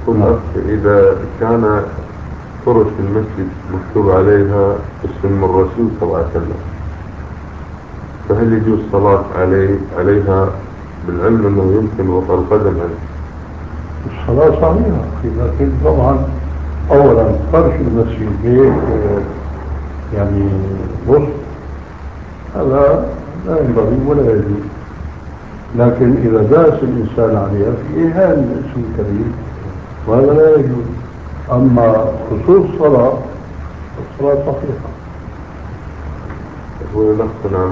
قل إذا كان فرش المسجد مكتوب عليها اسم الرسول صلى الله عليه وسلم، فهل يجوز الصلاة عليها بالعلم أنه يمكن وضع القدم عنه؟ الصلاة صحيحة، لكن طبعا أولا فرش المسجد بيت يعني وسط، هذا لا ينبغي ولا يجوز. لكن إذا داس الإنسان عليها في إهانة اسم الكريم، وهذا لا يجوز. أما خصوص الصلاة، الصلاة صحيحة. ونقصنا